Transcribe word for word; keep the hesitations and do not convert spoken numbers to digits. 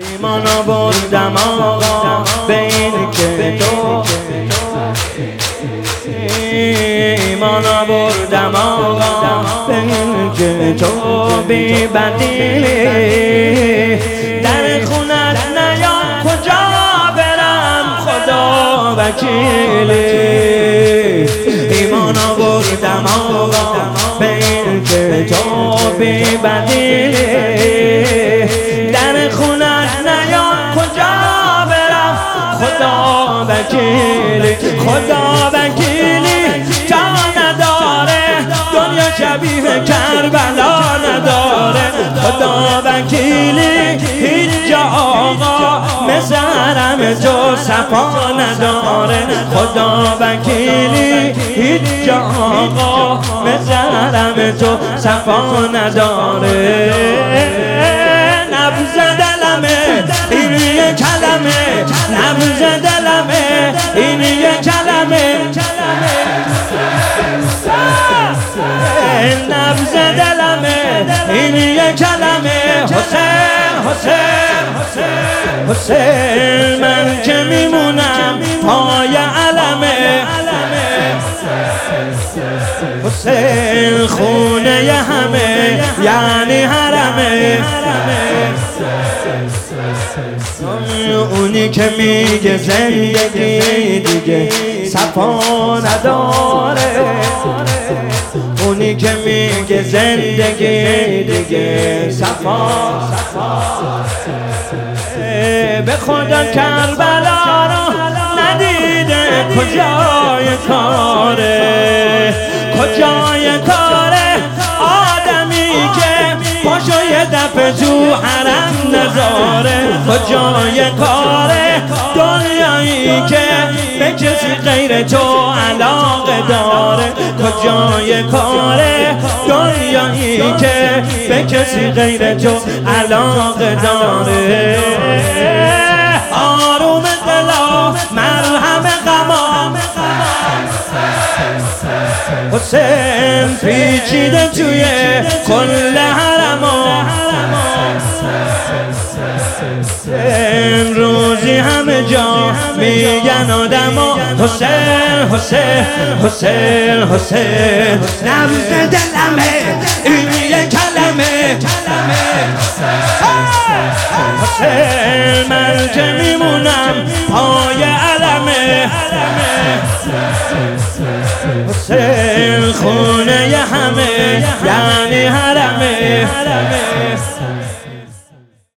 ایمان آوردم آقا به این که تو ایمان آوردم آقا به این که تو بی بدیلی در خونت نیام کجا برم خدا وکیلی ایمان آوردم آقا به این که تو بی بدیلی در خونت نیام کجا برم خدا وکیلی خدا وکیلی جا نداره دنیا شبیه کربلا نداره خدا وکیلی هیچ جا آقا مثل حرم تو صفا نداره خدا وکیلی هیچ جا آقا مثل حرم تو صفا نداره نبض دلمه این یه کلمه نبض دلمه این یه کلمه نبض دلمه این یه کلمه حسین حسین حسین من که میمونم پای علمه حسین خونه همه یعنی حرمه اونی که میگه زندگی دیگه صفا نداره اونی که میگه زندگی دیگه صفا به خدا کربلا رو ندیده کجای کاره کجای کاره آدمی که پاشو یه دفعه تو حرم نذاره کجای کاره دنیایی که به کسی غیر تو علاقه داره کجای کاره دنیایی که به کسی غیر تو علاقه داره آروم دلا مرهم غما حسین پیچیده توی کل حرما امروزی همه جا میگن آدما حسین حسین حسین حسین نبض دلمه این یه کلمه حسین من که میمونم پای علمه حسین خونه همه یعنی حرمه